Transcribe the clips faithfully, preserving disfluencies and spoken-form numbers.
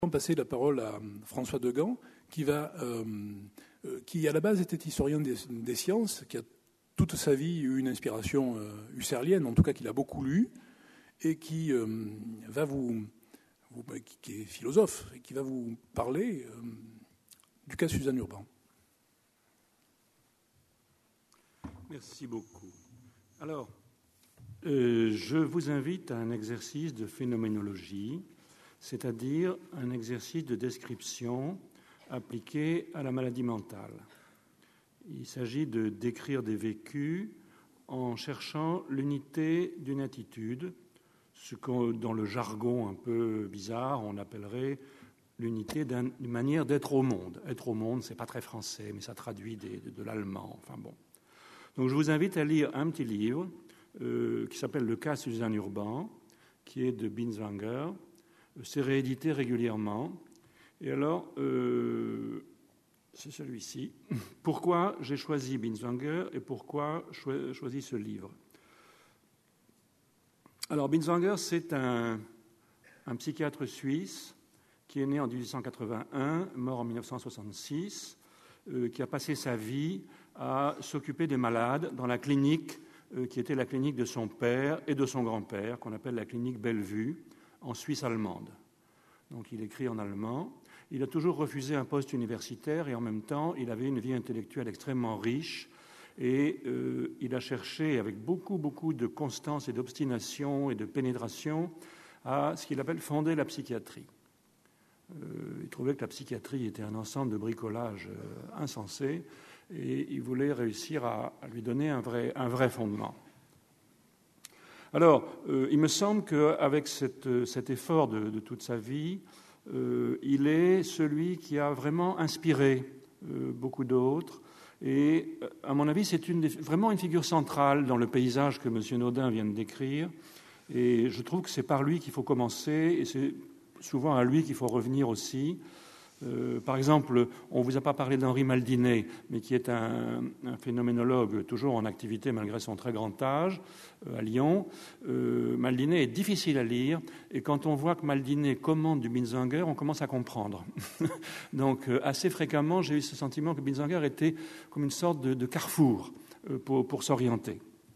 passer la parole à François Degan, qui, va, euh, qui à la base était historien des, des sciences, qui a toute sa vie eu une inspiration euh, husserlienne, en tout cas qu'il a beaucoup lu, et qui euh, va vous, vous, qui est philosophe, et qui va vous parler euh, du cas Suzanne Urban. Merci beaucoup. Alors, euh, je vous invite à un exercice de phénoménologie, c'est-à-dire un exercice de description appliqué à la maladie mentale. Il s'agit de décrire des vécus en cherchant l'unité d'une attitude, ce que dans le jargon un peu bizarre, on appellerait l'unité d'une manière d'être au monde. Être au monde, c'est pas très français, mais ça traduit des, de, de l'allemand. Enfin bon. Donc je vous invite à lire un petit livre euh, qui s'appelle Le cas Suzanne Urban, qui est de Binswanger. C'est réédité régulièrement. Et alors, euh, c'est celui-ci. Pourquoi j'ai choisi Binswanger et pourquoi j'ai choisi ce livre? Alors, Binswanger, c'est un, un psychiatre suisse qui est né en dix-huit cent quatre-vingt-un, mort en mille neuf cent soixante-six, euh, qui a passé sa vie à s'occuper des malades dans la clinique euh, qui était la clinique de son père et de son grand-père, qu'on appelle la clinique Bellevue, en Suisse allemande. Donc il écrit en allemand. Il a toujours refusé un poste universitaire et en même temps, il avait une vie intellectuelle extrêmement riche et euh, il a cherché avec beaucoup, beaucoup de constance et d'obstination et de pénétration à ce qu'il appelle fonder la psychiatrie. Euh, il trouvait que la psychiatrie était un ensemble de bricolage euh, insensé et il voulait réussir à, à lui donner un vrai, un vrai fondement. Alors, euh, il me semble qu'avec cette, cet effort de, de toute sa vie, euh, il est celui qui a vraiment inspiré euh, beaucoup d'autres. Et, à mon avis, c'est une, vraiment une figure centrale dans le paysage que M. Naudin vient de décrire. Et je trouve que c'est par lui qu'il faut commencer, et c'est souvent à lui qu'il faut revenir aussi. Euh, par exemple, on ne vous a pas parlé d'Henri Maldinet, mais qui est un, un phénoménologue toujours en activité malgré son très grand âge, euh, à Lyon. Euh, Maldinet est difficile à lire, et quand on voit que Maldinet commande du Binswanger, on commence à comprendre. Donc, euh, assez fréquemment, j'ai eu ce sentiment que Binswanger était comme une sorte de, de carrefour euh, pour, pour s'orienter.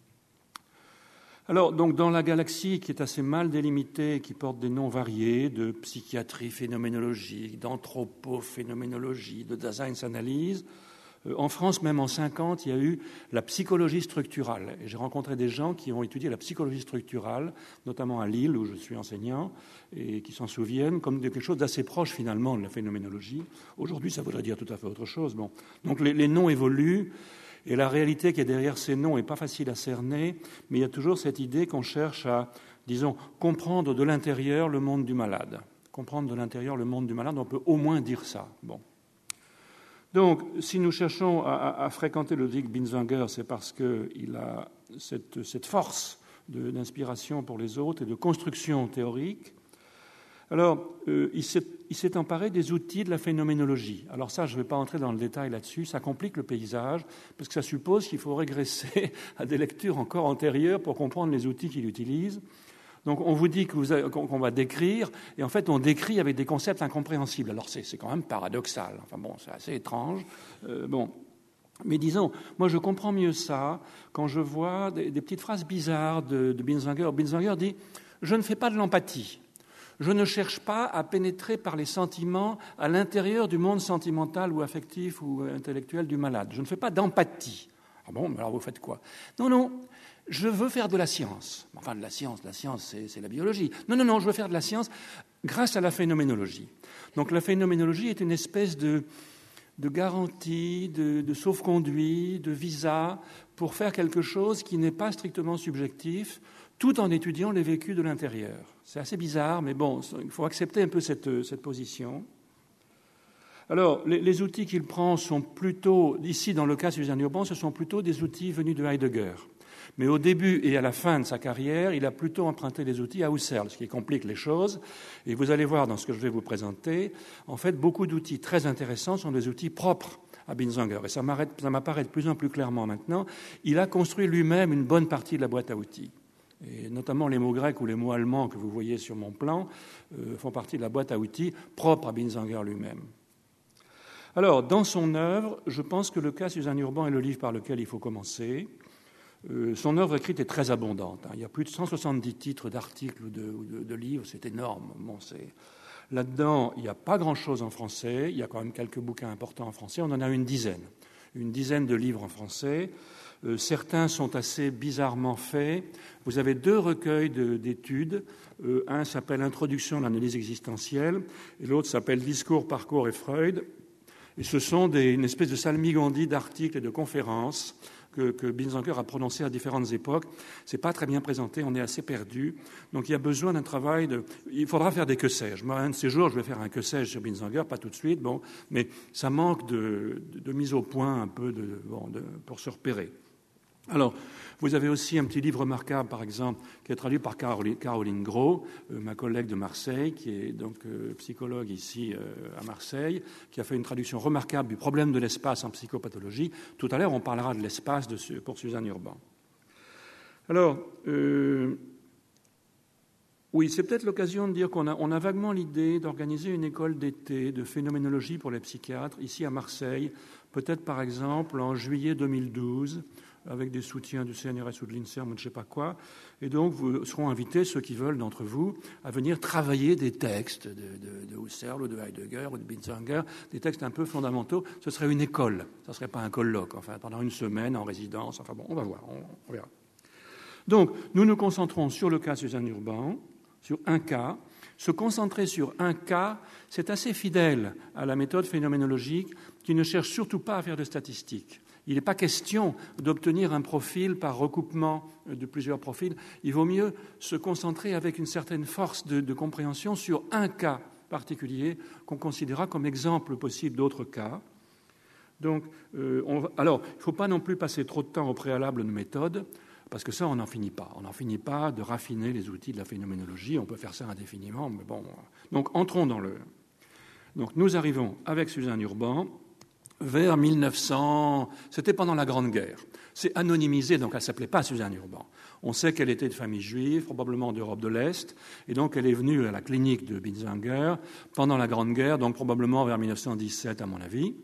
Alors, donc, dans la galaxie qui est assez mal délimitée, qui porte des noms variés, de psychiatrie phénoménologique, d'anthropophénoménologie, de Daseinsanalyse, euh, en France, même en cinquante, il y a eu la psychologie structurale. Et j'ai rencontré des gens qui ont étudié la psychologie structurale, notamment à Lille, où je suis enseignant, et qui s'en souviennent comme de quelque chose d'assez proche, finalement, de la phénoménologie. Aujourd'hui, ça voudrait dire tout à fait autre chose. Bon. Donc, les, les noms évoluent. Et la réalité qui est derrière ces noms n'est pas facile à cerner, mais il y a toujours cette idée qu'on cherche à, disons, comprendre de l'intérieur le monde du malade. Comprendre de l'intérieur le monde du malade, on peut au moins dire ça. Bon. Donc, si nous cherchons à, à fréquenter Ludwig Binswanger, c'est parce qu'il a cette, cette force de, d'inspiration pour les autres et de construction théorique. Alors, euh, il, s'est, il s'est emparé des outils de la phénoménologie. Alors ça, je ne vais pas entrer dans le détail là-dessus, ça complique le paysage, parce que ça suppose qu'il faut régresser à des lectures encore antérieures pour comprendre les outils qu'il utilise. Donc on vous dit que vous avez, qu'on va décrire, et en fait on décrit avec des concepts incompréhensibles. Alors c'est, c'est quand même paradoxal, enfin bon, c'est assez étrange. Euh, bon. Mais disons, moi je comprends mieux ça quand je vois des, des petites phrases bizarres de, de Binswanger. Binswanger dit « Je ne fais pas de l'empathie ». Je ne cherche pas à pénétrer par les sentiments à l'intérieur du monde sentimental ou affectif ou intellectuel du malade. Je ne fais pas d'empathie. Ah bon, mais alors vous faites quoi? Non, non, je veux faire de la science. Enfin, de la science, la science, c'est, c'est la biologie. Non, non, non, je veux faire de la science grâce à la phénoménologie. Donc la phénoménologie est une espèce de, de garantie, de, de sauf-conduit, de visa pour faire quelque chose qui n'est pas strictement subjectif, tout en étudiant les vécus de l'intérieur. C'est assez bizarre, mais bon, il faut accepter un peu cette, cette position. Alors, les, les outils qu'il prend sont plutôt, ici dans le cas de Suzanne Urban, ce sont plutôt des outils venus de Heidegger. Mais au début et à la fin de sa carrière, il a plutôt emprunté des outils à Husserl, ce qui complique les choses. Et vous allez voir dans ce que je vais vous présenter, en fait, beaucoup d'outils très intéressants sont des outils propres à Binswanger. Et ça, ça m'apparaît de plus en plus clairement maintenant. Il a construit lui-même une bonne partie de la boîte à outils. Et notamment les mots grecs ou les mots allemands que vous voyez sur mon plan euh, font partie de la boîte à outils propre à Binswanger lui-même. Alors, dans son œuvre, je pense que le cas Suzanne Urban est le livre par lequel il faut commencer. Euh, son œuvre écrite est très abondante. Hein. Il y a plus de cent soixante-dix titres d'articles ou de, de, de livres, c'est énorme. Bon, c'est... Là-dedans, il n'y a pas grand-chose en français. Il y a quand même quelques bouquins importants en français. On en a une dizaine. Une dizaine de livres en français. Euh, certains sont assez bizarrement faits. Vous avez deux recueils de, d'études. Euh, un s'appelle Introduction à l'analyse existentielle et l'autre s'appelle Discours, parcours et Freud. Et ce sont des, une espèce de salmigondis d'articles et de conférences que, que Binswanger a prononcées à différentes époques. C'est pas très bien présenté, on est assez perdu. Donc il y a besoin d'un travail de... Il faudra faire des que sais-je. Moi, un de ces jours, je vais faire un que sais-je sur Binswanger, pas tout de suite, bon, mais ça manque de, de, de mise au point un peu de, bon, de, pour se repérer. Alors, vous avez aussi un petit livre remarquable, par exemple, qui est traduit par Caroline, Caroline Gros, euh, ma collègue de Marseille, qui est donc euh, psychologue ici euh, à Marseille, qui a fait une traduction remarquable du problème de l'espace en psychopathologie. Tout à l'heure, on parlera de l'espace de, pour Suzanne Urban. Alors, euh, oui, c'est peut-être l'occasion de dire qu'on a, on a vaguement l'idée d'organiser une école d'été de phénoménologie pour les psychiatres, ici à Marseille, peut-être par exemple en juillet deux mille douze, avec des soutiens du C N R S ou de l'INSERM ou de je ne sais pas quoi. Et donc, vous seront invités, ceux qui veulent d'entre vous, à venir travailler des textes de, de, de Husserl ou de Heidegger ou de Binswanger, des textes un peu fondamentaux. Ce serait une école, ce ne serait pas un colloque, enfin, pendant une semaine en résidence. Enfin bon, on va voir, on, on verra. Donc, nous nous concentrons sur le cas Suzanne Urban, sur un cas. Se concentrer sur un cas, c'est assez fidèle à la méthode phénoménologique qui ne cherche surtout pas à faire de statistiques. Il n'est pas question d'obtenir un profil par recoupement de plusieurs profils. Il vaut mieux se concentrer avec une certaine force de, de compréhension sur un cas particulier qu'on considérera comme exemple possible d'autres cas. Donc, euh, on va, alors, il ne faut pas non plus passer trop de temps au préalable de méthode, parce que ça, on n'en finit pas. On n'en finit pas de raffiner les outils de la phénoménologie. On peut faire ça indéfiniment, mais bon. Donc, entrons dans le... Donc, nous arrivons avec Suzanne Urban vers mille neuf cents, c'était pendant la Grande Guerre. C'est anonymisé, donc elle ne s'appelait pas Suzanne Urban. On sait qu'elle était de famille juive, probablement d'Europe de l'Est, et donc elle est venue à la clinique de Binswanger pendant la Grande Guerre, donc probablement vers mille neuf cent dix-sept à mon avis.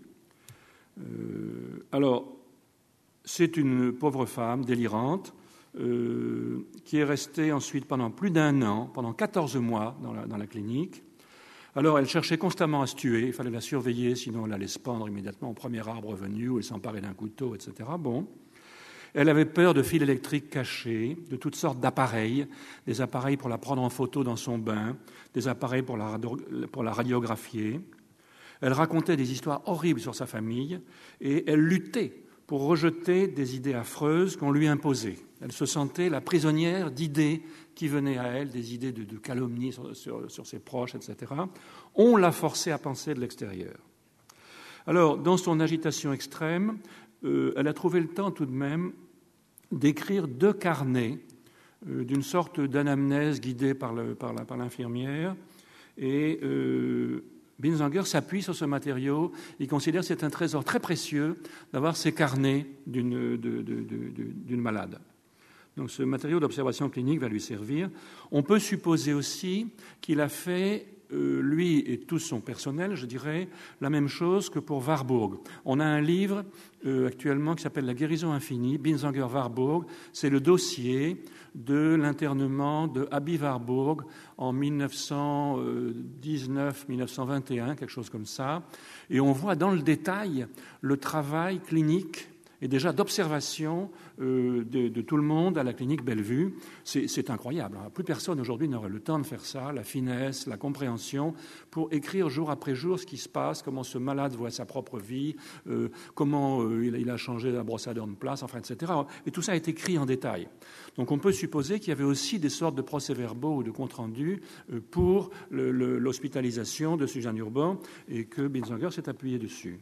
Euh, alors, c'est une pauvre femme délirante euh, qui est restée ensuite pendant plus d'un an, pendant quatorze mois dans la, dans la clinique. Alors, elle cherchait constamment à se tuer, il fallait la surveiller, sinon elle allait se pendre immédiatement au premier arbre venu ou elle s'emparait d'un couteau, et cetera. Bon. Elle avait peur de fils électriques cachés, de toutes sortes d'appareils, des appareils pour la prendre en photo dans son bain, des appareils pour la, radio, pour la radiographier. Elle racontait des histoires horribles sur sa famille et elle luttait pour rejeter des idées affreuses qu'on lui imposait. Elle se sentait la prisonnière d'idées qui venaient à elle, des idées de, de calomnie sur, sur, sur ses proches, et cetera. On l'a forcée à penser de l'extérieur. Alors, dans son agitation extrême, euh, elle a trouvé le temps tout de même d'écrire deux carnets euh, d'une sorte d'anamnèse guidée par, le, par, la, par l'infirmière. Et euh, Binswanger s'appuie sur ce matériau. Il considère que c'est un trésor très précieux d'avoir ces carnets d'une, de, de, de, de, d'une malade. Donc ce matériau d'observation clinique va lui servir. On peut supposer aussi qu'il a fait, euh, lui et tout son personnel, je dirais, la même chose que pour Warburg. On a un livre euh, actuellement qui s'appelle « La guérison infinie », Binswanger-Warburg. C'est le dossier de l'internement de Aby Warburg en mille neuf cent dix-neuf mille neuf cent vingt et un, quelque chose comme ça. Et on voit dans le détail le travail clinique et déjà d'observation euh, de, de tout le monde à la clinique Bellevue. C'est, c'est incroyable. Hein. Plus personne aujourd'hui n'aurait le temps de faire ça, la finesse, la compréhension, pour écrire jour après jour ce qui se passe, comment ce malade voit sa propre vie, euh, comment euh, il, a, il a changé la brosse à dents de place, enfin, et cetera. Et tout ça est écrit en détail. Donc on peut supposer qu'il y avait aussi des sortes de procès-verbaux ou de comptes-rendus euh, pour le, le, l'hospitalisation de Suzanne Urban et que Binswanger s'est appuyé dessus.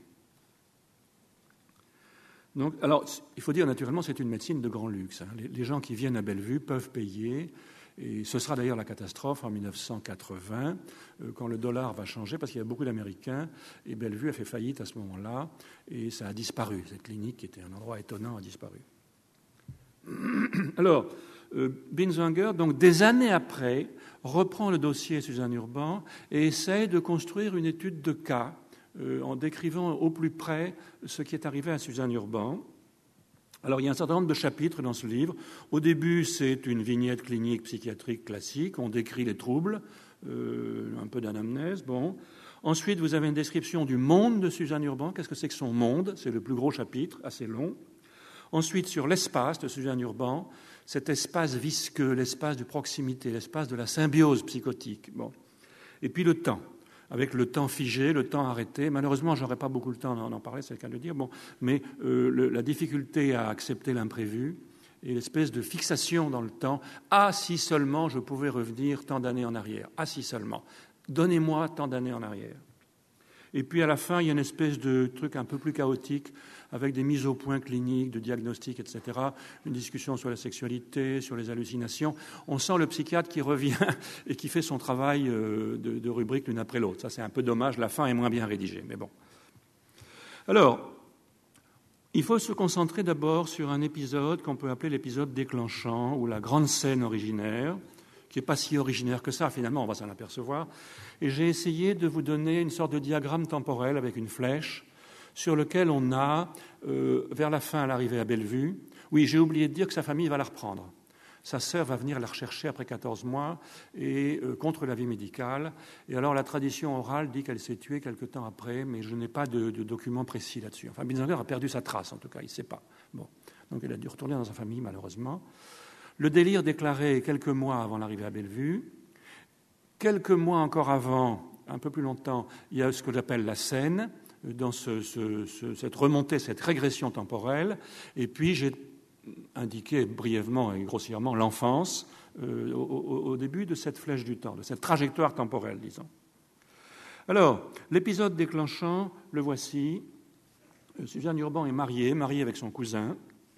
Donc, alors, il faut dire naturellement, c'est une médecine de grand luxe. Hein. Les, les gens qui viennent à Bellevue peuvent payer, et ce sera d'ailleurs la catastrophe en mille neuf cent quatre-vingts, euh, quand le dollar va changer, parce qu'il y a beaucoup d'Américains, et Bellevue a fait faillite à ce moment-là, et ça a disparu. Cette clinique, qui était un endroit étonnant, a disparu. Alors, euh, Binswanger, donc des années après, reprend le dossier Suzanne Urban et essaye de construire une étude de cas euh, en décrivant au plus près ce qui est arrivé à Suzanne Urban. Alors, il y a un certain nombre de chapitres dans ce livre. Au début, c'est une vignette clinique psychiatrique classique. On décrit les troubles, euh, un peu d'anamnèse. Bon. Ensuite, vous avez une description du monde de Suzanne Urban. Qu'est-ce que c'est que son monde? C'est le plus gros chapitre, assez long. Ensuite, sur l'espace de Suzanne Urban, cet espace visqueux, l'espace de proximité, l'espace de la symbiose psychotique. Bon. Et puis le temps, avec le temps figé, le temps arrêté. Malheureusement, je n'aurai pas beaucoup de temps d'en parler, c'est le cas de le dire. Bon, mais euh, le, la difficulté à accepter l'imprévu et l'espèce de fixation dans le temps. Ah, si seulement je pouvais revenir tant d'années en arrière. Ah, si seulement. Donnez-moi tant d'années en arrière. Et puis à la fin, il y a une espèce de truc un peu plus chaotique avec des mises au point cliniques, de diagnostics, et cetera, une discussion sur la sexualité, sur les hallucinations. On sent le psychiatre qui revient et qui fait son travail de, de rubrique l'une après l'autre. Ça, c'est un peu dommage. La fin est moins bien rédigée, mais bon. Alors, il faut se concentrer d'abord sur un épisode qu'on peut appeler l'épisode déclenchant, ou la grande scène originaire, qui n'est pas si originaire que ça, finalement, on va s'en apercevoir. Et j'ai essayé de vous donner une sorte de diagramme temporel avec une flèche sur lequel on a, euh, vers la fin, l'arrivée à Bellevue. Oui, j'ai oublié de dire que sa famille va la reprendre. Sa sœur va venir la rechercher après quatorze mois et euh, contre l'avis médical. Et alors la tradition orale dit qu'elle s'est tuée quelque temps après, mais je n'ai pas de, de documents précis là-dessus. Enfin, Binswanger a perdu sa trace, en tout cas, il ne sait pas. Bon. Donc elle a dû retourner dans sa famille, malheureusement. Le délire déclaré quelques mois avant l'arrivée à Bellevue. Quelques mois encore avant, un peu plus longtemps, il y a ce que j'appelle la scène, dans ce, ce, ce, cette remontée, cette régression temporelle. Et puis j'ai indiqué brièvement et grossièrement l'enfance euh, au, au début de cette flèche du temps, de cette trajectoire temporelle, disons. Alors, l'épisode déclenchant, le voici. Suzanne Urban est mariée, mariée avec son cousin,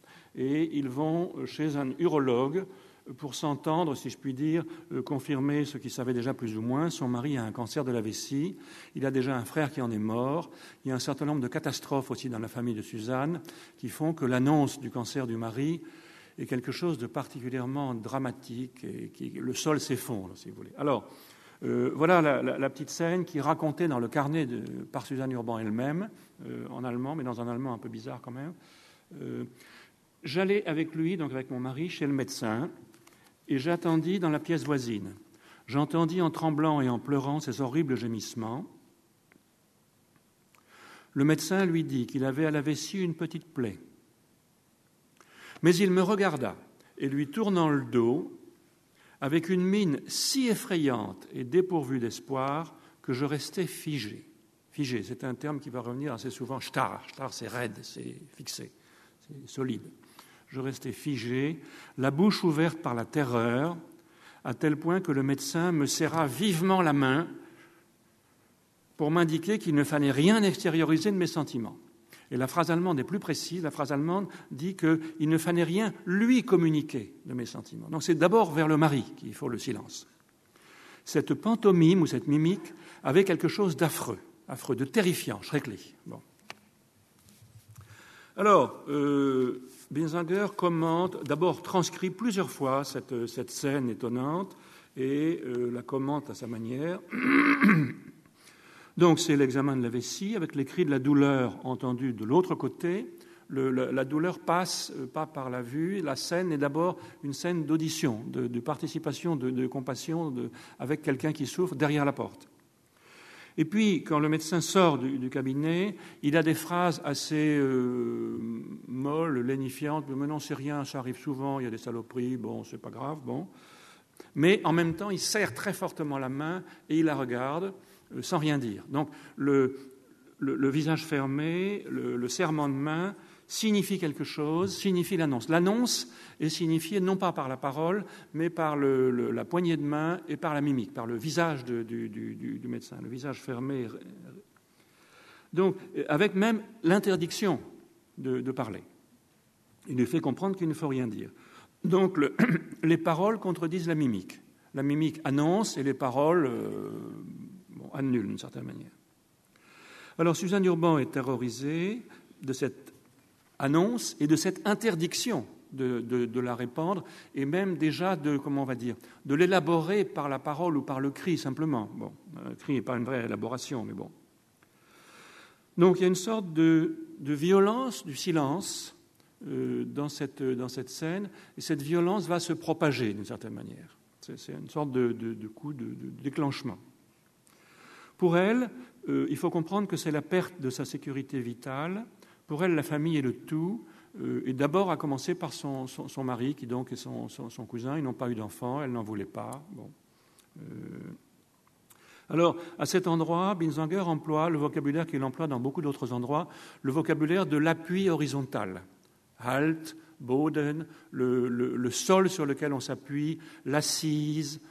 et ils vont chez un urologue pour s'entendre, si je puis dire, euh, confirmer ce qu'ils savaient déjà plus ou moins. Son mari a un cancer de la vessie, il a déjà un frère qui en est mort, il y a un certain nombre de catastrophes aussi dans la famille de Suzanne qui font que l'annonce du cancer du mari est quelque chose de particulièrement dramatique et qui, le sol s'effondre, si vous voulez. Alors, euh, voilà la, la, la petite scène qui est racontée dans le carnet de, par Suzanne Urban elle-même, euh, en allemand, mais dans un allemand un peu bizarre quand même. Euh, j'allais avec lui, donc avec mon mari, chez le médecin, et j'attendis dans la pièce voisine. J'entendis en tremblant et en pleurant ces horribles gémissements. Le médecin lui dit qu'il avait à la vessie une petite plaie. Mais il me regarda et lui tournant le dos, avec une mine si effrayante et dépourvue d'espoir que je restais figé. Figé, c'est un terme qui va revenir assez souvent. Starr, starr, c'est raide, c'est fixé, c'est solide. Je restais figé, la bouche ouverte par la terreur, à tel point que le médecin me serra vivement la main pour m'indiquer qu'il ne fallait rien extérioriser de mes sentiments. Et la phrase allemande est plus précise. La phrase allemande dit qu'il ne fallait rien lui communiquer de mes sentiments. Donc c'est d'abord vers le mari qu'il faut le silence. Cette pantomime ou cette mimique avait quelque chose d'affreux, affreux, de terrifiant, schrecklich. Bon. Alors, euh, Binswanger commente, d'abord transcrit plusieurs fois cette, cette scène étonnante et euh, la commente à sa manière. Donc c'est l'examen de la vessie avec les cris de la douleur entendus de l'autre côté. Le, la, la douleur passe euh, pas par la vue. La scène est d'abord une scène d'audition, de, de participation, de, de compassion de, avec quelqu'un qui souffre derrière la porte. Et puis, quand le médecin sort du, du cabinet, il a des phrases assez euh, molles, lénifiantes. Mais non, c'est rien, ça arrive souvent, il y a des saloperies, bon, c'est pas grave, bon. Mais en même temps, il serre très fortement la main et il la regarde euh, sans rien dire. Donc, le, le, le visage fermé, le, le serrement de main signifie quelque chose, signifie l'annonce. L'annonce est signifiée non pas par la parole, mais par le, le, la poignée de main et par la mimique, par le visage de, du, du, du médecin, le visage fermé. Donc, avec même l'interdiction de, de parler. Il lui fait comprendre qu'il ne faut rien dire. Donc, le, les paroles contredisent la mimique. La mimique annonce et les paroles euh, bon, annulent d'une certaine manière. Alors, Suzanne Urban est terrorisée de cette annonce et de cette interdiction de, de, de la répandre et même déjà de, comment on va dire, de l'élaborer par la parole ou par le cri simplement. Bon, le cri n'est pas une vraie élaboration, mais bon. Donc il y a une sorte de, de violence du silence euh, dans, cette, dans cette scène, et cette violence va se propager d'une certaine manière. C'est, c'est une sorte de, de, de coup de, de déclenchement. Pour elle, euh, il faut comprendre que c'est la perte de sa sécurité vitale. Pour elle, la famille est le tout, euh, et d'abord à commencer par son, son, son mari, qui donc est son, son, son cousin. Ils n'ont pas eu d'enfant, elle n'en voulait pas. Bon. Euh... Alors, à cet endroit, Binswanger emploie le vocabulaire qu'il emploie dans beaucoup d'autres endroits, le vocabulaire de l'appui horizontal. Halt, Boden, le, le, le sol sur lequel on s'appuie, l'assise,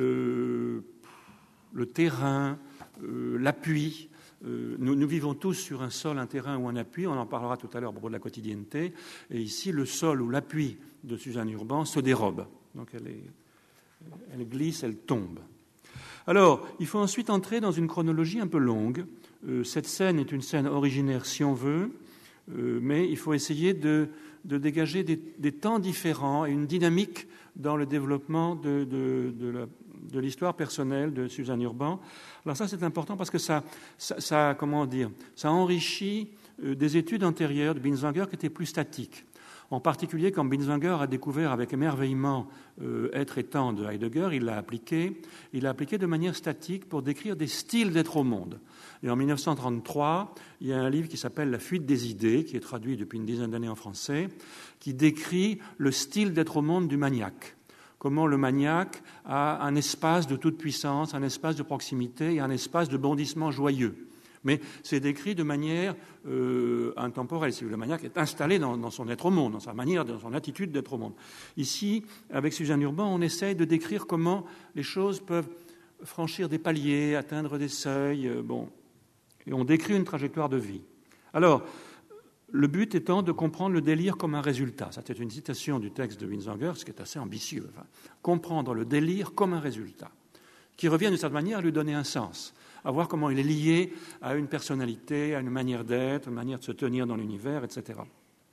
le, le terrain, euh, l'appui. Euh, nous, nous vivons tous sur un sol, un terrain ou un appui, on en parlera tout à l'heure à propos de la quotidienneté, et ici le sol ou l'appui de Suzanne Urban se dérobe. Donc elle, est, elle glisse, elle tombe. Alors, il faut ensuite entrer dans une chronologie un peu longue. Euh, cette scène est une scène originaire si on veut, euh, mais il faut essayer de, de dégager des, des temps différents et une dynamique dans le développement de, de, de, la, de l'histoire personnelle de Suzanne Urban. Alors ça, c'est important parce que ça, ça, ça comment dire, ça enrichit euh, des études antérieures de Binswanger qui étaient plus statiques. En particulier, quand Binswanger a découvert avec émerveillement euh, Être et temps de Heidegger, il l'a appliqué. Il l'a appliqué de manière statique pour décrire des styles d'être au monde. Et en dix-neuf cent trente-trois, il y a un livre qui s'appelle La fuite des idées, qui est traduit depuis une dizaine d'années en français, qui décrit le style d'être au monde du maniaque. Comment le maniaque a un espace de toute puissance, un espace de proximité et un espace de bondissement joyeux. Mais c'est décrit de manière euh, intemporelle. Le maniaque est installé dans, dans son être au monde, dans sa manière, dans son attitude d'être au monde. Ici, avec Suzanne Urban, on essaye de décrire comment les choses peuvent franchir des paliers, atteindre des seuils, euh, bon, et on décrit une trajectoire de vie. Alors, le but étant de comprendre le délire comme un résultat. C'est une citation du texte de Binswanger, ce qui est assez ambitieux. Enfin, comprendre le délire comme un résultat, qui revient d'une certaine manière à lui donner un sens, à voir comment il est lié à une personnalité, à une manière d'être, une manière de se tenir dans l'univers, et cetera.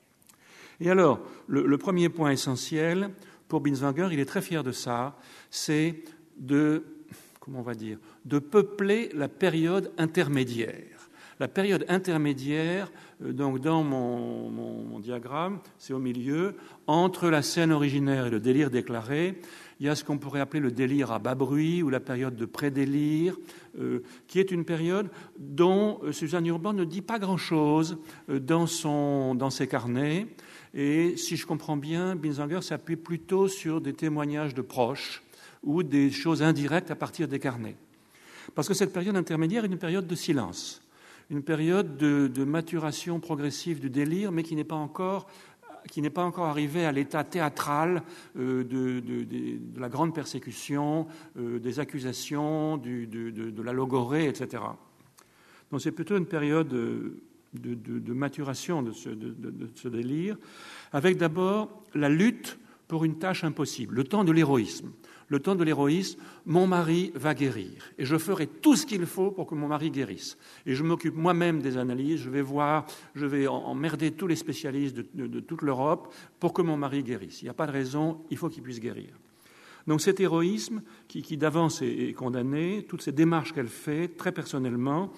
Et alors, le, le premier point essentiel, pour Binswanger, il est très fier de ça, c'est de, comment on va dire, de peupler la période intermédiaire. La période intermédiaire, donc dans mon, mon, mon diagramme, c'est au milieu, entre la scène originaire et le délire déclaré. Il y a ce qu'on pourrait appeler le délire à bas bruit ou la période de pré-délire, euh, qui est une période dont euh, Suzanne Urban ne dit pas grand-chose euh, dans, son, dans ses carnets. Et si je comprends bien, Binswanger s'appuie plutôt sur des témoignages de proches ou des choses indirectes à partir des carnets. Parce que cette période intermédiaire est une période de silence, une période de, de maturation progressive du délire, mais qui n'est pas encore... qui n'est pas encore arrivé à l'état théâtral euh, de, de, de, de la grande persécution, euh, des accusations, du, de, de, de la logorée, et cetera. Donc c'est plutôt une période de, de, de, de maturation de ce, de, de, de ce délire, avec d'abord la lutte pour une tâche impossible, le temps de l'héroïsme. Le temps de l'héroïsme, mon mari va guérir et je ferai tout ce qu'il faut pour que mon mari guérisse. Et je m'occupe moi-même des analyses, je vais voir, je vais emmerder tous les spécialistes de, de, de toute l'Europe pour que mon mari guérisse. Il n'y a pas de raison, il faut qu'il puisse guérir. Donc cet héroïsme qui, qui d'avance est, est condamné, toutes ces démarches qu'elle fait très personnellement,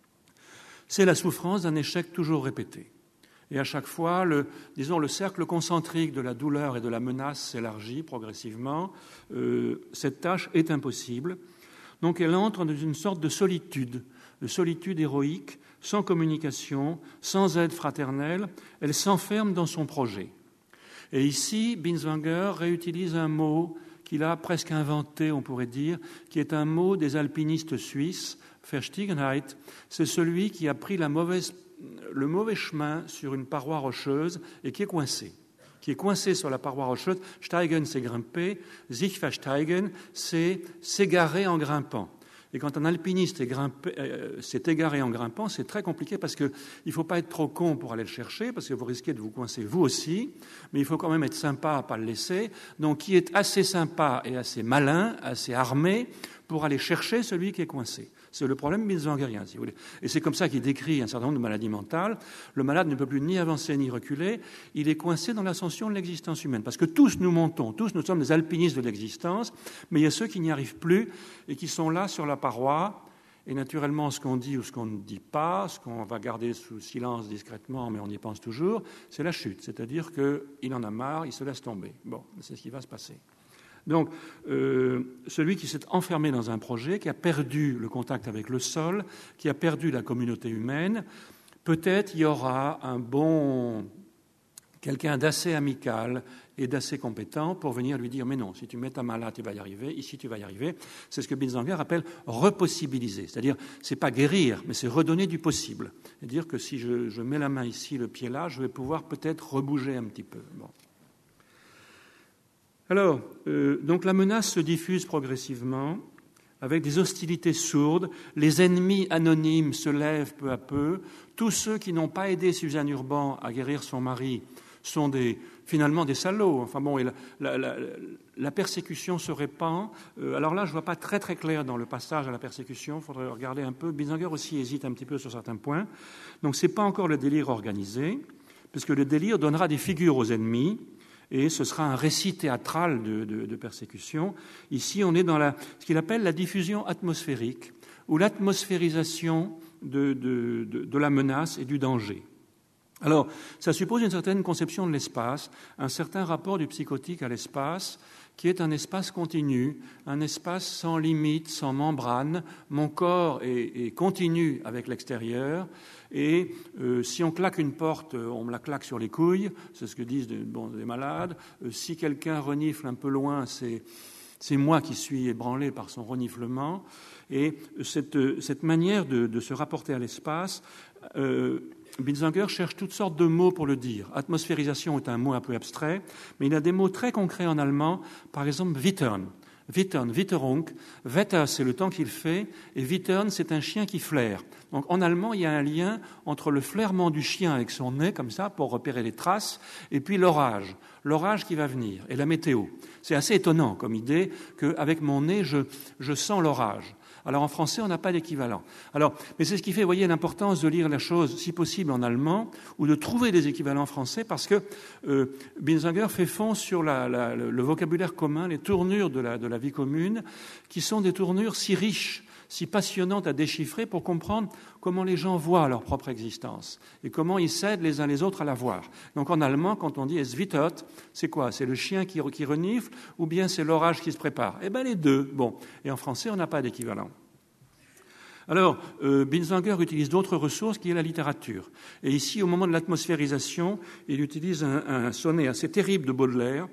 c'est la souffrance d'un échec toujours répété. Et à chaque fois, le, disons, le cercle concentrique de la douleur et de la menace s'élargit progressivement. Euh, cette tâche est impossible. Donc elle entre dans une sorte de solitude, de solitude héroïque, sans communication, sans aide fraternelle. Elle s'enferme dans son projet. Et ici, Binswanger réutilise un mot qu'il a presque inventé, on pourrait dire, qui est un mot des alpinistes suisses, Verstiegenheit. C'est celui qui a pris la mauvaise le mauvais chemin sur une paroi rocheuse et qui est coincé, qui est coincé sur la paroi rocheuse. Steigen, c'est grimper. Sich versteigen, c'est s'égarer en grimpant. Et quand un alpiniste est grimpé, euh, s'est égaré en grimpant, c'est très compliqué parce qu'il ne faut pas être trop con pour aller le chercher, parce que vous risquez de vous coincer vous aussi, mais il faut quand même être sympa à ne pas le laisser. Donc, qui est assez sympa et assez malin, assez armé pour aller chercher celui qui est coincé. C'est le problème binswangerien, si vous voulez. Et c'est comme ça qu'il décrit un certain nombre de maladies mentales. Le malade ne peut plus ni avancer ni reculer. Il est coincé dans l'ascension de l'existence humaine. Parce que tous nous montons, tous nous sommes des alpinistes de l'existence, mais il y a ceux qui n'y arrivent plus et qui sont là sur la paroi. Et naturellement, ce qu'on dit ou ce qu'on ne dit pas, ce qu'on va garder sous silence discrètement, mais on y pense toujours, c'est la chute. C'est-à-dire qu'il en a marre, il se laisse tomber. Bon, c'est ce qui va se passer. Donc, euh, celui qui s'est enfermé dans un projet, qui a perdu le contact avec le sol, qui a perdu la communauté humaine, peut-être il y aura un bon, quelqu'un d'assez amical et d'assez compétent pour venir lui dire « mais non, si tu mets ta main là, tu vas y arriver, ici tu vas y arriver ». C'est ce que Binswanger appelle « repossibiliser », c'est-à-dire c'est pas guérir, mais c'est redonner du possible. C'est-à-dire que si je, je mets la main ici, le pied là, je vais pouvoir peut-être rebouger un petit peu. Bon. Alors, euh, donc la menace se diffuse progressivement avec des hostilités sourdes, les ennemis anonymes se lèvent peu à peu, tous ceux qui n'ont pas aidé Suzanne Urban à guérir son mari sont des, finalement des salauds. Enfin bon, et la, la, la, la persécution se répand. Euh, alors là, je ne vois pas très très clair dans le passage à la persécution, il faudrait regarder un peu. Binswanger aussi hésite un petit peu sur certains points. Donc ce n'est pas encore le délire organisé, puisque le délire donnera des figures aux ennemis, et ce sera un récit théâtral de, de, de persécution. Ici, on est dans la, ce qu'il appelle la diffusion atmosphérique, ou l'atmosphérisation de, de, de, de la menace et du danger. Alors, ça suppose une certaine conception de l'espace, un certain rapport du psychotique à l'espace, qui est un espace continu, un espace sans limite, sans membrane. Mon corps est, est continu avec l'extérieur, et euh, si on claque une porte, on me la claque sur les couilles, c'est ce que disent de, bon, des malades. Euh, si quelqu'un renifle un peu loin, c'est, c'est moi qui suis ébranlé par son reniflement. Et cette, cette manière de, de se rapporter à l'espace, euh, Binswanger cherche toutes sortes de mots pour le dire. Atmosphérisation est un mot un peu abstrait, mais il a des mots très concrets en allemand, par exemple wittern. Wittern, Witterung. Wetter, c'est le temps qu'il fait, et Wittern, c'est un chien qui flaire. Donc en allemand, il y a un lien entre le flairement du chien avec son nez, comme ça, pour repérer les traces, et puis l'orage. L'orage qui va venir, et la météo. C'est assez étonnant comme idée qu'avec mon nez, je, je sens l'orage. Alors en français, on n'a pas d'équivalent. Alors, mais c'est ce qui fait, vous voyez, l'importance de lire la chose, si possible, en allemand, ou de trouver des équivalents français, parce que euh, Binswanger fait fond sur la, la, le, le vocabulaire commun, les tournures de la, de la vie commune, qui sont des tournures si riches, si passionnantes à déchiffrer pour comprendre comment les gens voient leur propre existence et comment ils s'aident les uns les autres à la voir. Donc en allemand, quand on dit « es wittert », c'est quoi? C'est le chien qui, qui renifle ou bien c'est l'orage qui se prépare? Eh bien les deux. Bon. Et en français, on n'a pas d'équivalent. Alors, euh, Binswanger utilise d'autres ressources qui est la littérature. Et ici, au moment de l'atmosphérisation, il utilise un, un sonnet assez terrible de Baudelaire.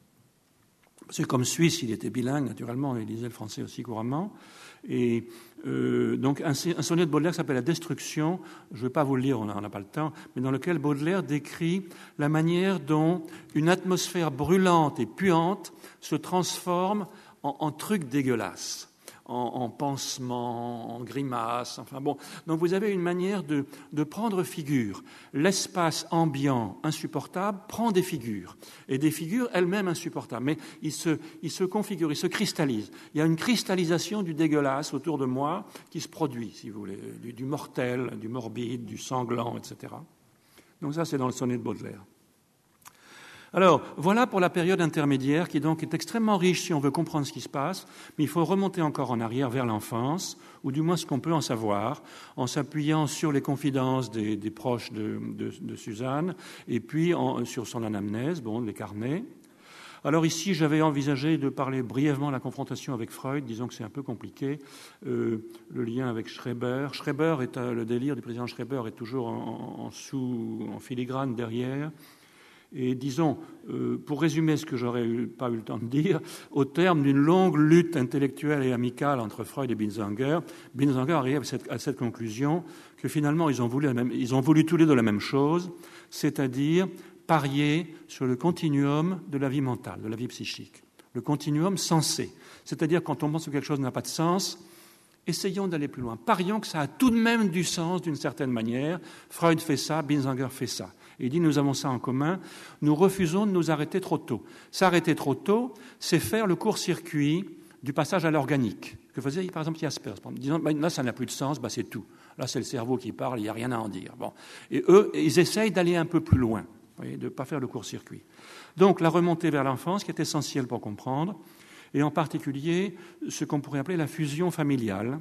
C'est comme Suisse, il était bilingue, naturellement, il lisait le français aussi couramment. Et euh, donc, un, un sonnet de Baudelaire s'appelle « La Destruction ». Je ne vais pas vous le lire, on n'a pas le temps, mais dans lequel Baudelaire décrit la manière dont une atmosphère brûlante et puante se transforme en, en truc dégueulasse. En, en pansement, en grimace, enfin bon. Donc vous avez une manière de, de prendre figure. L'espace ambiant insupportable prend des figures, et des figures elles-mêmes insupportables. Mais il se, il se configure, il se cristallise. Il y a une cristallisation du dégueulasse autour de moi qui se produit, si vous voulez, du, du mortel, du morbide, du sanglant, et cetera. Donc ça, c'est dans le sonnet de Baudelaire. Alors, voilà pour la période intermédiaire qui donc est extrêmement riche si on veut comprendre ce qui se passe, mais il faut remonter encore en arrière vers l'enfance, ou du moins ce qu'on peut en savoir, en s'appuyant sur les confidences des, des proches de, de, de Suzanne, et puis en, sur son anamnèse, bon, les carnets. Alors ici, j'avais envisagé de parler brièvement de la confrontation avec Freud, disons que c'est un peu compliqué, euh, le lien avec Schreber. Schreber est euh, le délire du président Schreber est toujours en, en sous, en filigrane derrière. Et disons, euh, pour résumer ce que j'aurais eu, pas eu le temps de dire, au terme d'une longue lutte intellectuelle et amicale entre Freud et Binswanger, Binswanger arrive à cette, à cette conclusion que finalement ils ont voulu, la même, ils ont voulu tous les deux la même chose, c'est-à-dire parier sur le continuum de la vie mentale, de la vie psychique, le continuum sensé. C'est-à-dire quand on pense que quelque chose n'a pas de sens, essayons d'aller plus loin. Parions que ça a tout de même du sens d'une certaine manière. Freud fait ça, Binswanger fait ça. Et il dit, nous avons ça en commun, nous refusons de nous arrêter trop tôt. S'arrêter trop tôt, c'est faire le court-circuit du passage à l'organique. que faisait par exemple Jaspers. Disant, ben, là, ça n'a plus de sens, ben, c'est tout. Là, c'est le cerveau qui parle, il n'y a rien à en dire. Bon. Et eux, ils essayent d'aller un peu plus loin, vous voyez, de ne pas faire le court-circuit. Donc, la remontée vers l'enfance, qui est essentielle pour comprendre, et en particulier ce qu'on pourrait appeler la fusion familiale.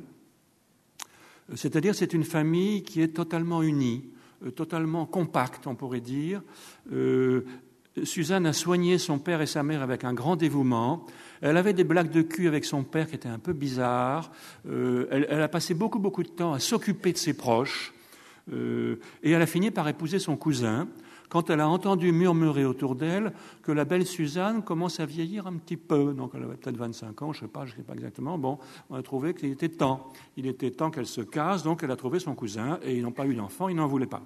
C'est-à-dire, c'est une famille qui est totalement unie, totalement compacte, on pourrait dire. Euh, Suzanne a soigné son père et sa mère avec un grand dévouement. Elle avait des blagues de cul avec son père qui étaient un peu bizarres. Euh, elle, elle a passé beaucoup, beaucoup de temps à s'occuper de ses proches. Euh, et elle a fini par épouser son cousin quand elle a entendu murmurer autour d'elle que la belle Suzanne commence à vieillir un petit peu. Donc elle avait peut-être vingt-cinq ans, je ne sais pas, je ne sais pas exactement. Bon, on a trouvé qu'il était temps. Il était temps qu'elle se case, donc elle a trouvé son cousin et ils n'ont pas eu d'enfant, ils n'en voulaient pas.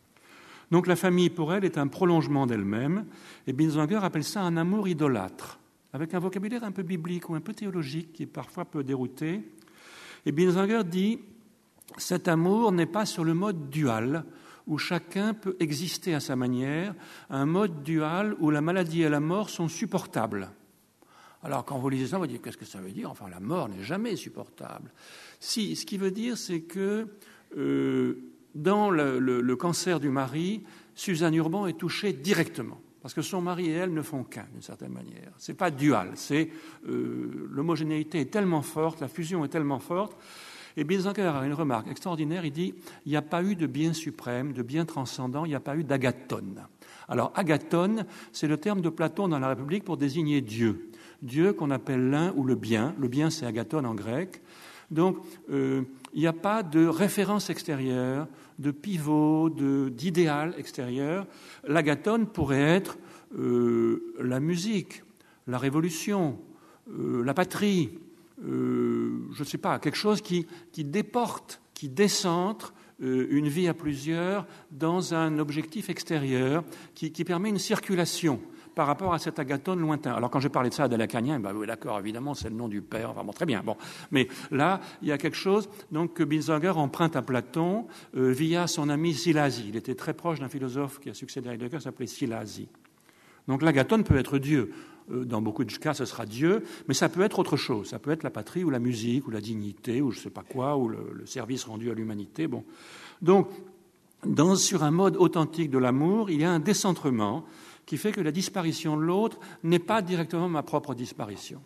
Donc la famille, pour elle, est un prolongement d'elle-même, et Binswanger appelle ça un amour idolâtre, avec un vocabulaire un peu biblique ou un peu théologique qui parfois peut dérouter. Et Binswanger dit « Cet amour n'est pas sur le mode dual, où chacun peut exister à sa manière, un mode dual où la maladie et la mort sont supportables. » Alors quand vous lisez ça, vous dites « Qu'est-ce que ça veut dire ? Enfin, la mort n'est jamais supportable. » Si, ce qui veut dire, c'est que... Euh, Dans le, le, le cancer du mari, Suzanne Urban est touchée directement, parce que son mari et elle ne font qu'un, d'une certaine manière. Ce n'est pas dual, c'est, euh, l'homogénéité est tellement forte, la fusion est tellement forte. Et Binswanger a une remarque extraordinaire, il dit « Il n'y a pas eu de bien suprême, de bien transcendant, il n'y a pas eu d'agathon ». Alors, agathon, c'est le terme de Platon dans la République pour désigner Dieu. Dieu qu'on appelle l'un ou le bien. Le bien, c'est agathon en grec. Donc, euh, il n'y a pas de référence extérieure, de pivot, de, d'idéal extérieur. L'agathon pourrait être euh, la musique, la révolution, euh, la patrie, euh, je ne sais pas, quelque chose qui, qui déporte, qui décentre euh, une vie à plusieurs dans un objectif extérieur, qui, qui permet une circulation par rapport à cet agathon lointain. Alors quand je parlais de ça à Delacanien, ben oui, d'accord, évidemment, c'est le nom du père, enfin bon, très bien. Bon. Mais là, il y a quelque chose donc, que Binswanger emprunte à Platon euh, via son ami Silasi. Il était très proche d'un philosophe qui a succédé à Heidegger, qui s'appelait Silasi. Donc l'agathon peut être Dieu. Euh, dans beaucoup de cas, ce sera Dieu, mais ça peut être autre chose. Ça peut être la patrie ou la musique ou la dignité ou je ne sais pas quoi, ou le, le service rendu à l'humanité. Bon. Donc, dans, sur un mode authentique de l'amour, il y a un décentrement qui fait que la disparition de l'autre n'est pas directement ma propre disparition.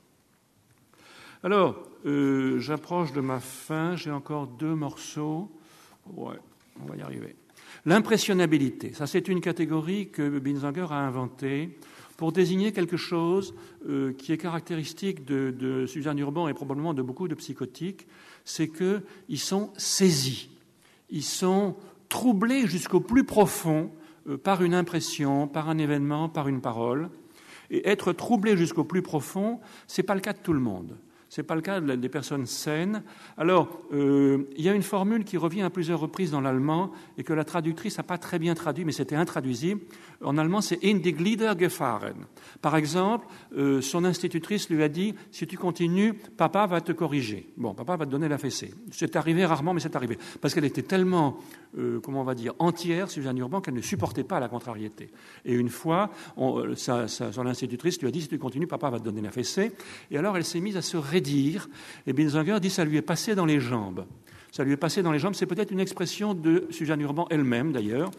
Alors, euh, j'approche de ma fin, j'ai encore deux morceaux. Ouais, on va y arriver. L'impressionnabilité, ça c'est une catégorie que Binswanger a inventée pour désigner quelque chose euh, qui est caractéristique de, de Suzanne Urban et probablement de beaucoup de psychotiques, c'est qu'ils sont saisis, ils sont troublés jusqu'au plus profond par une impression, par un événement, par une parole. Et être troublé jusqu'au plus profond, ce n'est pas le cas de tout le monde. Ce n'est pas le cas des personnes saines. Alors, euh, il y a une formule qui revient à plusieurs reprises dans l'allemand et que la traductrice n'a pas très bien traduit, mais c'était intraduisible. En allemand, c'est « in die Glieder gefahren ». Par exemple, euh, son institutrice lui a dit « si tu continues, papa va te corriger ». Bon, papa va te donner la fessée. C'est arrivé rarement, mais c'est arrivé. Parce qu'elle était tellement, euh, comment on va dire, entière, Suzanne Urban, qu'elle ne supportait pas la contrariété. Et une fois, on, sa, sa, son institutrice lui a dit « si tu continues, papa va te donner la fessée ». Et alors, elle s'est mise à se dire, et Binswanger dit ça lui est passé dans les jambes. Ça lui est passé dans les jambes, c'est peut-être une expression de Suzanne Urban elle-même d'ailleurs.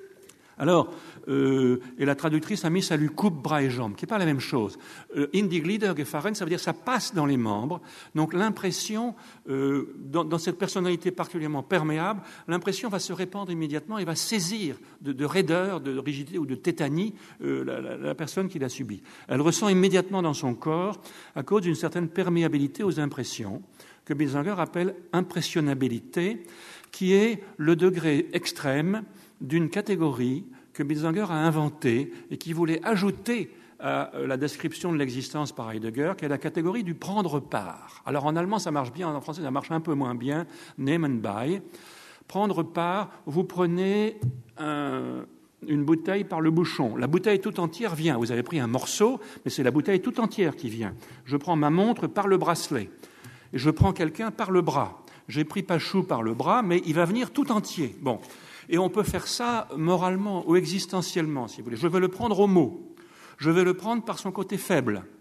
Alors, euh, et la traductrice a mis ça lui coupe bras et jambes, qui n'est pas la même chose. Euh, in die Glieder gefahren, ça veut dire ça passe dans les membres. Donc l'impression, euh, dans, dans cette personnalité particulièrement perméable, l'impression va se répandre immédiatement et va saisir de, de raideur, de rigidité ou de tétanie euh, la, la, la personne qui l'a subie. Elle ressent immédiatement dans son corps, à cause d'une certaine perméabilité aux impressions, que Binswanger appelle impressionnabilité, qui est le degré extrême d'une catégorie que Binswanger a inventée et qui voulait ajouter à la description de l'existence par Heidegger, qui est la catégorie du prendre part. Alors en allemand, ça marche bien, en français, ça marche un peu moins bien, nehmen bei. Prendre part, vous prenez un, une bouteille par le bouchon. La bouteille tout entière vient. Vous avez pris un morceau, mais c'est la bouteille tout entière qui vient. Je prends ma montre par le bracelet et je prends quelqu'un par le bras. J'ai pris Pachou par le bras, mais il va venir tout entier. Bon. Et on peut faire ça moralement ou existentiellement, si vous voulez. Je vais le prendre au mot. Je vais le prendre par son côté faible.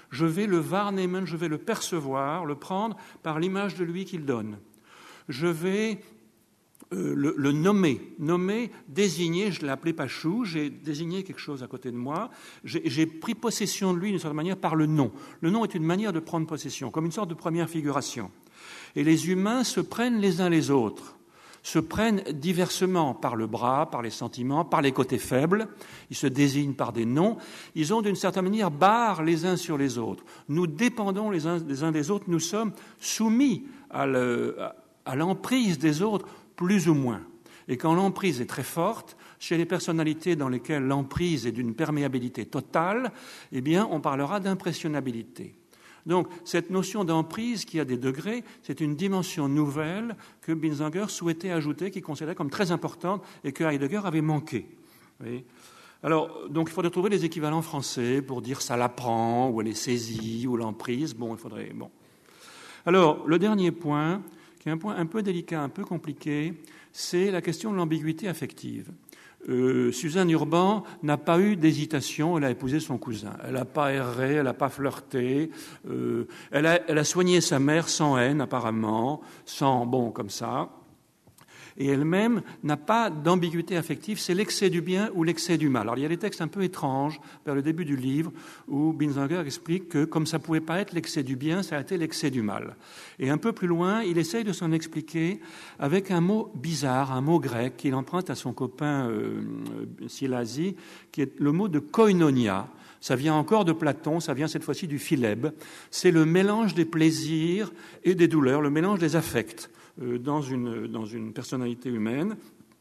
Je vais le wahrnehmen, je vais le percevoir, le prendre par l'image de lui qu'il donne. Je vais euh, le, le nommer, nommer, désigner, je l'ai appelé Pachou, j'ai désigné quelque chose à côté de moi, j'ai, j'ai pris possession de lui d'une certaine manière par le nom. Le nom est une manière de prendre possession, comme une sorte de première figuration. Et les humains se prennent les uns les autres, se prennent diversement par le bras, par les sentiments, par les côtés faibles, ils se désignent par des noms, ils ont d'une certaine manière barre les uns sur les autres. Nous dépendons les uns des uns des autres, nous sommes soumis à, le, à l'emprise des autres, plus ou moins. Et quand l'emprise est très forte, chez les personnalités dans lesquelles l'emprise est d'une perméabilité totale, eh bien, on parlera d'impressionnabilité. Donc, cette notion d'emprise qui a des degrés, c'est une dimension nouvelle que Binswanger souhaitait ajouter, qu'il considérait comme très importante et que Heidegger avait manqué. Oui. Alors, donc, il faudrait trouver des équivalents français pour dire ça l'apprend, ou elle est saisie, ou l'emprise. Bon, il faudrait. Bon. Alors, le dernier point, qui est un point un peu délicat, un peu compliqué, c'est la question de l'ambiguïté affective. Euh, Suzanne Urban n'a pas eu d'hésitation, elle a épousé son cousin. Elle n'a pas erré, elle n'a pas flirté, euh, elle, a, elle a soigné sa mère sans haine apparemment, sans, bon, comme ça. Et elle-même n'a pas d'ambiguïté affective, c'est l'excès du bien ou l'excès du mal. Alors il y a des textes un peu étranges vers le début du livre où Binswanger explique que comme ça ne pouvait pas être l'excès du bien, ça a été l'excès du mal. Et un peu plus loin, il essaye de s'en expliquer avec un mot bizarre, un mot grec qu'il emprunte à son copain euh, Silasi, qui est le mot de koinonia. Ça vient encore de Platon, ça vient cette fois-ci du Philèbe. C'est le mélange des plaisirs et des douleurs, le mélange des affects dans une, dans une personnalité humaine.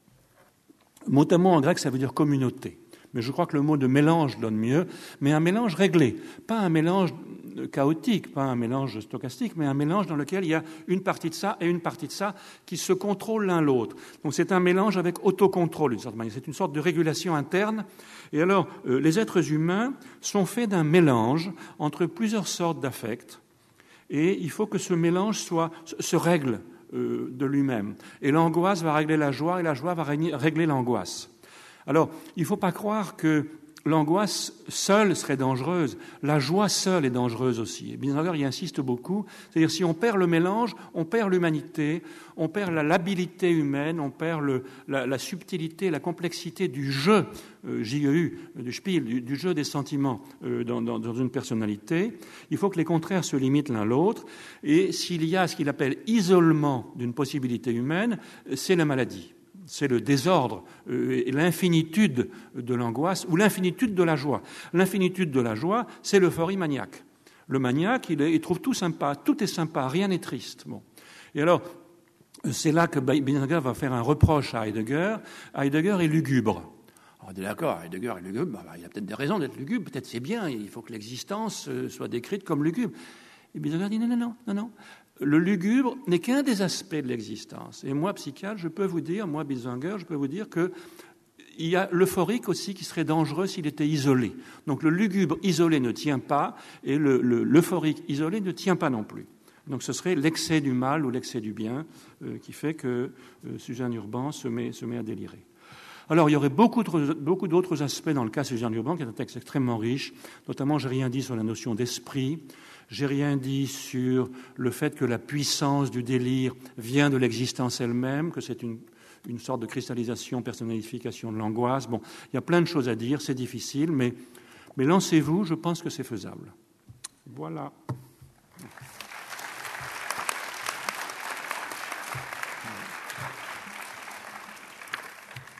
Mot à mot en grec, ça veut dire communauté. Mais je crois que le mot de mélange donne mieux, mais un mélange réglé, pas un mélange chaotique, pas un mélange stochastique, mais un mélange dans lequel il y a une partie de ça et une partie de ça qui se contrôlent l'un l'autre. Donc c'est un mélange avec autocontrôle, d'une certaine manière. C'est une sorte de régulation interne. Et alors, euh, les êtres humains sont faits d'un mélange entre plusieurs sortes d'affects, et il faut que ce mélange soit, se règle euh, de lui-même. Et l'angoisse va régler la joie, et la joie va régler l'angoisse. Alors, il ne faut pas croire que l'angoisse seule serait dangereuse. La joie seule est dangereuse aussi. Et Binswanger y insiste beaucoup. C'est-à-dire, si on perd le mélange, on perd l'humanité, on perd la labilité humaine, on perd le, la, la subtilité, la complexité du jeu, euh, J E U, du Spiel, du, du jeu des sentiments euh, dans, dans, dans une personnalité. Il faut que les contraires se limitent l'un l'autre. Et s'il y a ce qu'il appelle isolement d'une possibilité humaine, c'est la maladie. C'est le désordre euh, et l'infinitude de l'angoisse ou l'infinitude de la joie. L'infinitude de la joie, c'est l'euphorie maniaque. Le maniaque, il, est, il trouve tout sympa, tout est sympa, rien n'est triste. Bon. Et alors, c'est là que Binswanger va faire un reproche à Heidegger. Heidegger est lugubre. Alors, on est d'accord, Heidegger est lugubre, bah, bah, il a peut-être des raisons d'être lugubre, peut-être c'est bien, il faut que l'existence euh, soit décrite comme lugubre. Et Binswanger dit non, non, non, non, non. Le lugubre n'est qu'un des aspects de l'existence. Et moi, psychiatre, je peux vous dire, moi, Binswanger, je peux vous dire qu'il y a l'euphorique aussi qui serait dangereux s'il était isolé. Donc le lugubre isolé ne tient pas, et le, le, l'euphorique isolé ne tient pas non plus. Donc ce serait l'excès du mal ou l'excès du bien euh, qui fait que euh, Suzanne Urban se met, se met à délirer. Alors, il y aurait beaucoup, de, beaucoup d'autres aspects dans le cas de Suzanne Urban, qui est un texte extrêmement riche. Notamment, j'ai rien dit sur la notion d'esprit. J'ai rien dit sur le fait que la puissance du délire vient de l'existence elle-même, que c'est une, une sorte de cristallisation, personnalification de l'angoisse. Bon, il y a plein de choses à dire, c'est difficile, mais, mais lancez-vous, je pense que c'est faisable. Voilà.